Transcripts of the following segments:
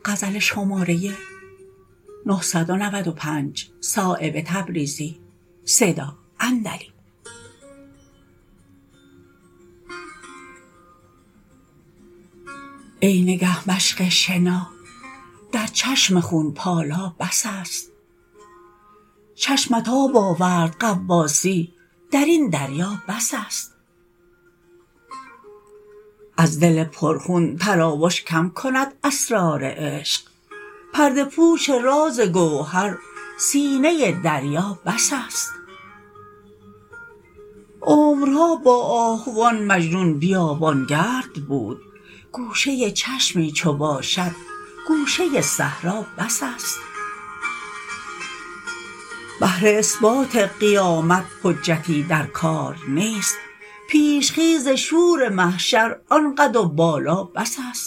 ای نگه مشق شنا در چشم خون پالا بس است. چشمت آب آورد غواصی درین دریا بس است. از دل پر خون تراوش کم کند اسرار عشق، پرده پوش راز گوهر سینه دریا بس است. عمرها با آهوان مجنون بیابانگرد بود، گوشه چشمی چو باشد گوشه صحرا بس است. بهر اثبات قیامت حجتی در کار نیست، پیش خیز شور محشر آن قد و بالا بس است.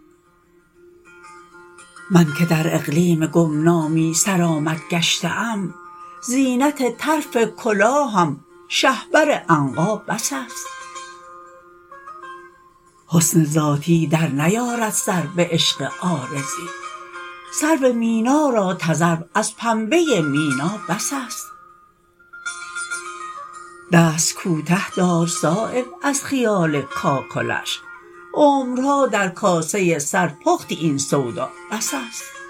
من که در اقلیم گمنامی سرآمد گشته ام، زینت طرف کلاهم شهپر عنقا بس است. حسن ذاتی در نیارد سر به عشق عارضی، سرو مینا را تذرو از پنبه مینا بس است. دست کوته دار صایب از خیال کاکلش، عمرها در کاسه سر پختی این سودا بس است.